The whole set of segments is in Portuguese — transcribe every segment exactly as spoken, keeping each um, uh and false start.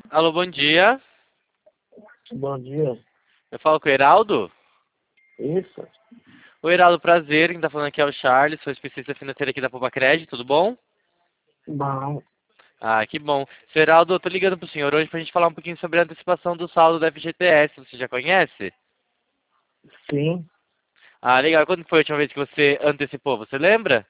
Alô, bom dia. Bom dia. Eu falo com o Heraldo. Isso? Oi, Heraldo, prazer. Quem tá falando aqui é o Charles, sou especialista financeiro aqui da Poupa Crédito, tudo bom? Bom, Ah, que bom. Seu Heraldo, eu tô ligando pro senhor hoje pra gente falar um pouquinho sobre a antecipação do saldo da F G T S. Você já conhece? sim. Ah, legal. Quando foi a última vez que você antecipou? Você lembra?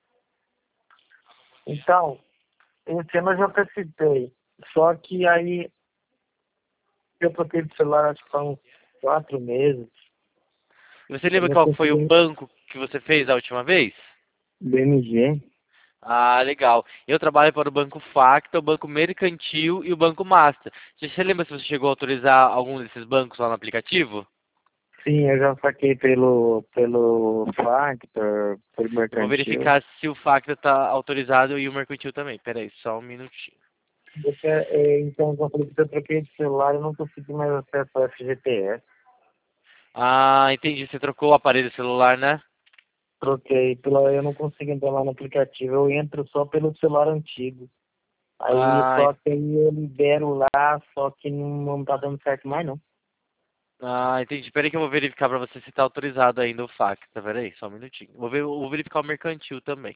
Então, esse ano eu já participei. Só que aí eu troquei de celular acho que há uns quatro meses. E você Eu lembra não qual que foi o consegui banco que você fez a última vez? B M G. Ah, legal. Eu trabalho para o Banco Facta, o Banco Mercantil e o Banco Master. Você lembra se você chegou a autorizar algum desses bancos lá no aplicativo? Sim, eu já saquei pelo, pelo Factor, pelo Eu vou Mercantil. verificar se o Facta está autorizado e o Mercantil também. Pera aí, só um minutinho. Porque, é, então, como eu falei que eu troquei de celular, eu não consegui mais acesso ao F G T S. Ah, entendi. Você trocou o aparelho celular, né? Troquei, pela, eu não consigo entrar lá no aplicativo, eu entro só pelo celular antigo. Aí Ah, en- só que aí eu libero lá, só que não, não tá dando certo mais não. ah, entendi. Pera aí que eu vou verificar pra você se está autorizado ainda o Facta. Pera aí, só um minutinho. Vou, ver, vou verificar o Mercantil também.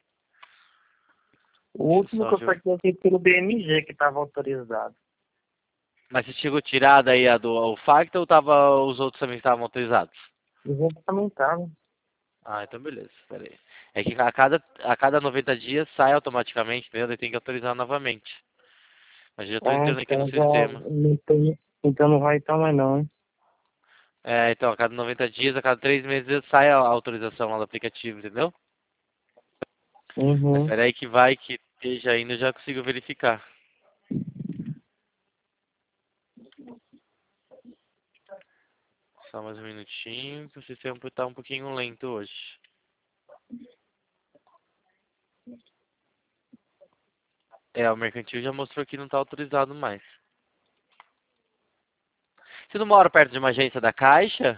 O Deixa eu último só que eu ver. saquei eu fiz pelo B M G que estava autorizado. Mas você chegou tirada aí a do o Facta ou tava, os outros também estavam autorizados? Os outros também estavam. Ah, então beleza. Pera aí. É que a cada, a cada noventa dias sai automaticamente, entendeu? Daí tem que autorizar novamente. Mas já estou Ah, entrando aqui no então já sistema. não tem. Então não vai estar mais não, hein? É, então, a cada noventa dias, a cada três meses sai a autorização lá do aplicativo, entendeu? Mas Uhum. espera aí que vai que esteja ainda, eu já consigo verificar. Só mais um minutinho, que o sistema está um pouquinho lento hoje. É, o mercantil já mostrou que não está autorizado mais. Você não mora perto de uma agência da Caixa?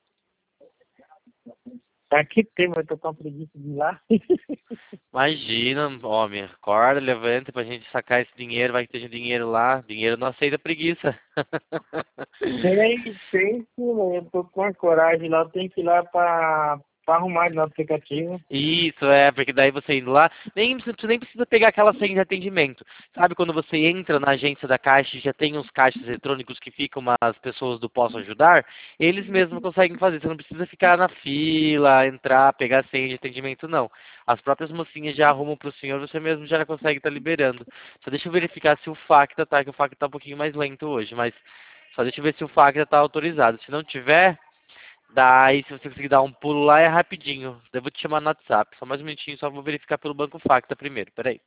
Aqui tem, mas eu tô com preguiça de ir lá. Imagina, homem, acorda, levanta pra gente sacar esse dinheiro, vai que tenha dinheiro lá. Dinheiro não aceita preguiça. Tem, tem sim, né? Eu tô com a coragem lá, eu tenho que ir lá pra, pra arrumar no aplicativo. Isso, é, porque daí você indo lá, nem, você nem precisa pegar aquela senha de atendimento. Sabe quando você entra na agência da Caixa e já tem uns caixas eletrônicos que ficam as pessoas do Posso Ajudar? Eles mesmos conseguem fazer, você não precisa ficar na fila, entrar, pegar a senha de atendimento, não. As próprias mocinhas já arrumam pro senhor, você mesmo já consegue estar liberando. Só deixa eu verificar se o Facta tá, que o Facta tá um pouquinho mais lento hoje, mas só deixa eu ver se o Facta tá autorizado. Se não tiver, daí, se você conseguir dar um pulo lá, é rapidinho. Eu vou te chamar no WhatsApp. Só mais um minutinho, só vou verificar pelo Banco Facta primeiro. Peraí.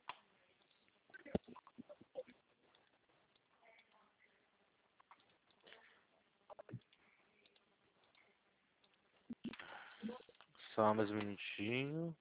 Só mais um minutinho.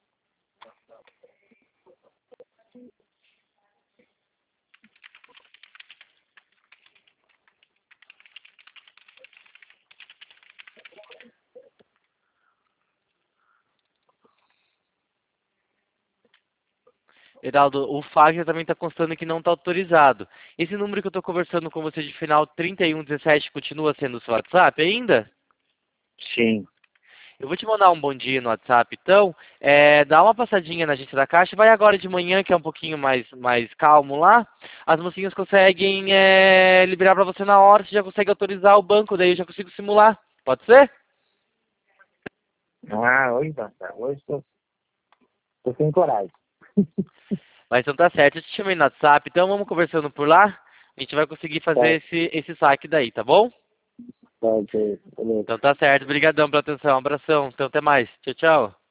Heraldo, o Facta também está constando que não está autorizado. Esse número que eu estou conversando com você de final trinta e um dezessete continua sendo o seu WhatsApp ainda? Sim. Eu vou te mandar um bom dia no WhatsApp, então. É, dá uma passadinha na agência da Caixa. Vai agora de manhã, que é um pouquinho mais, mais calmo lá. As mocinhas conseguem é, liberar para você na hora. Você já consegue autorizar o banco, daí eu já consigo simular. Pode ser? Ah, hoje tá, tá. Hoje tô, tô sem coragem. Mas então tá certo. Eu te chamei no WhatsApp, então vamos conversando por lá. A gente vai conseguir Tá, fazer esse, esse saque daí, tá bom? tá, ok. Beleza. Então tá certo. Obrigadão pela atenção. Um abração. Então até mais. Tchau, tchau.